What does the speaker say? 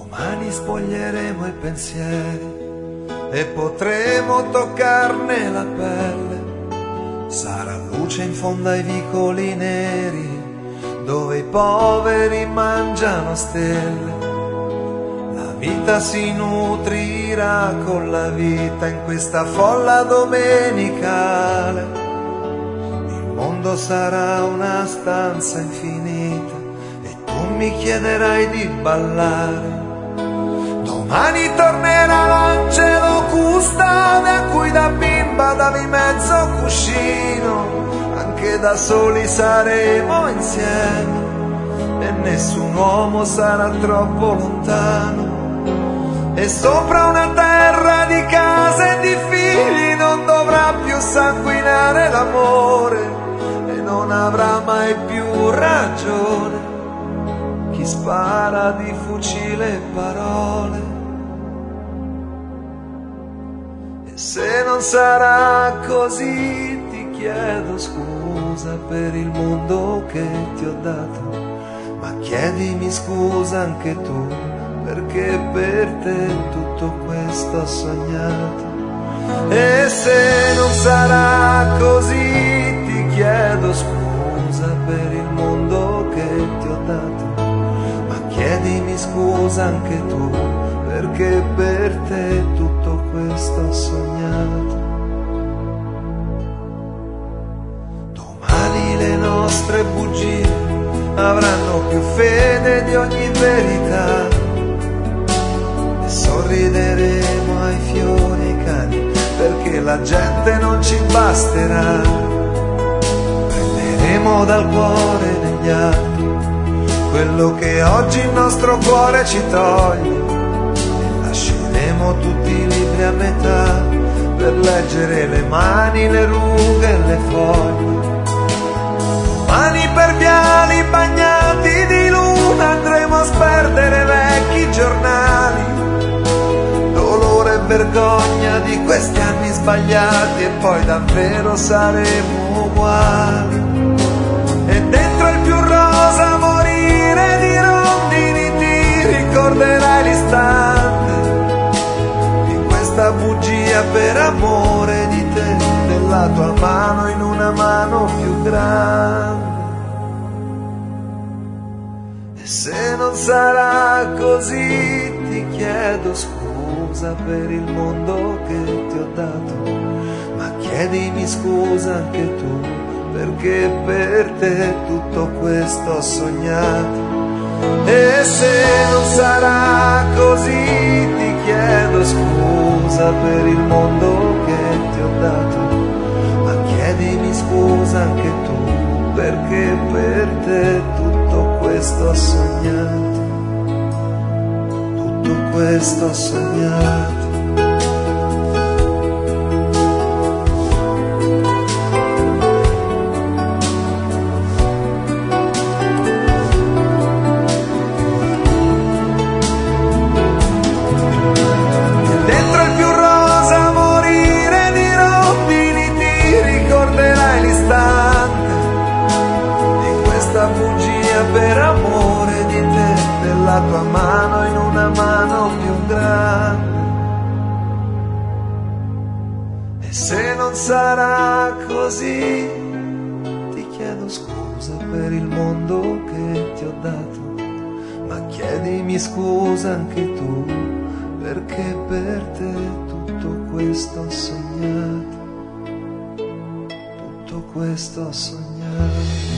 Domani spoglieremo i pensieri e potremo toccarne la pelle. Sarà luce in fondo ai vicoli neri dove i poveri mangiano stelle. La vita si nutrirà con la vita in questa folla domenicale. Il mondo sarà una stanza infinita e tu mi chiederai di ballare. Domani tornerà l'angelo custode a cui da bimba davi mezzo cuscino. Anche da soli saremo insieme e nessun uomo sarà troppo lontano. E sopra una terra di case e di figli non dovrà più sanguinare l'amore e non avrà mai più ragione chi spara di fucile e parole. Se non sarà così ti chiedo scusa per il mondo che ti ho dato, ma chiedimi scusa anche tu, perché per te tutto questo ho sognato. E se non sarà così ti chiedo scusa per il mondo che ti ho dato, ma chiedimi scusa anche tu, perché per te tutto questo ho sognato. Domani le nostre bugie avranno più fede di ogni verità e sorrideremo ai fiori e ai cani, perché la gente non ci basterà. Prenderemo dal cuore degli altri quello che oggi il nostro cuore ci toglie. Lasceremo tutti i libri a metà per leggere le mani, le rughe e le foglie. Domani per viali bagnati di luna andremo a sperdere vecchi giornali. Dolore e vergogna di questi anni sbagliati e poi davvero saremo uguali. E dentro il più rosa morire di rondini ti ricorderai l'istante questa bugia per amore di te, della tua mano in una mano più grande. E se non sarà così ti chiedo scusa per il mondo che ti ho dato, ma chiedimi scusa anche tu, perché per te tutto questo ho sognato. E se non sarà così ti chiedo scusa per il mondo che ti ho dato, ma chiedimi scusa anche tu, perché per te tutto questo ho sognato. Tutto questo ho sognato. Bugia per amore di te, della tua mano in una mano più grande. E se non sarà così ti chiedo scusa per il mondo che ti ho dato, ma chiedimi scusa anche tu, perché per te tutto questo ho sognato. Tutto questo ho sognato.